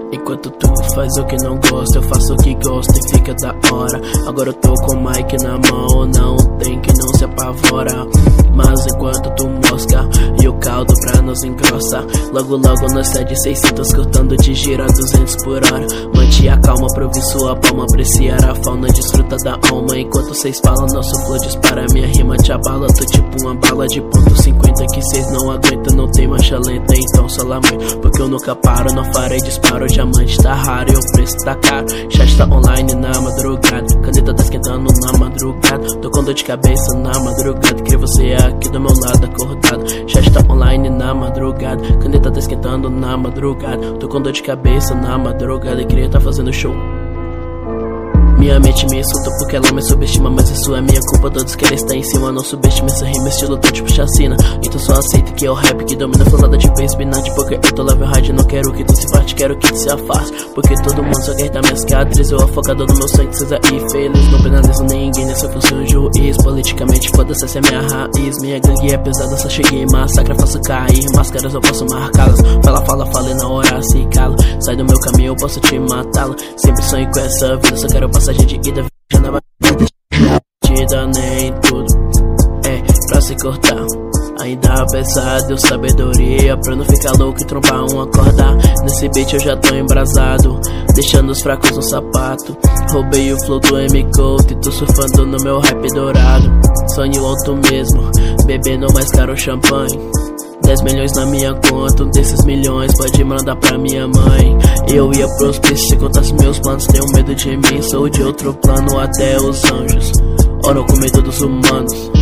Enquanto tu faz o que não gosta, eu faço o que gosto e fica da hora. Agora eu tô com o mic na mão, não tem que não se apavora. Mas enquanto tu mosca e o caldo pra nos engrossa, logo logo nós é de 600 cortando de gira 200 por hora. Mante a calma pra ouvir sua palma, apreciar a fauna, desfruta da alma. Enquanto cês falam, nosso flow dispara, minha rima te abala. Tô tipo uma bala de ponto 50 que cês não aguentam, não tem marcha lenta, então só lamento, porque eu nunca paro, não farei disparo. Diamante tá raro e o preço tá caro. Chat tá online na madrugada, caneta tá esquentando na madrugada. Tô com dor de cabeça na madrugada, queria você aqui do meu lado acordado. Chat tá online na madrugada, caneta tá esquentando na madrugada. Tô com dor de cabeça na madrugada e queria tá fazendo show. Minha mente me insulta porque ela me subestima, mas isso é minha culpa. Todos querem estar em cima, não subestime essa rima, estilo tô tipo chacina. Então só aceita que é o rap que domina a falada de bem spinach. Porque eu tô level hard, não quero que tu se parte, quero que tu se afaste. Porque todo mundo só quer dar minhas cicatriz, eu afogado no meu sangue, cês aí feliz. Não penalizo ninguém, nessa função um juiz. Politicamente foda-se, essa é minha raiz. Minha gangue é pesada, só cheguei em massacra, faço cair máscaras, eu posso marcá-las. Fala, falei na hora, se cala. Sai do meu caminho, eu posso te matá-la. Sempre sonho com essa vida, só quero passagem de ida, já na batida, nem tudo é pra se cortar. Ainda pesado, deu sabedoria pra não ficar louco e trombar uma corda. Nesse beat eu já tô embrasado, deixando os fracos no sapato. Roubei o flow do M-Coat e tô surfando no meu hype dourado. Sonho alto mesmo, bebendo mais caro champanhe. 10 milhões na minha conta, um desses milhões pode mandar pra minha mãe. Eu ia pros preços se contasse meus planos, tenho medo de mim, sou de outro plano, até os anjos oram com medo dos humanos.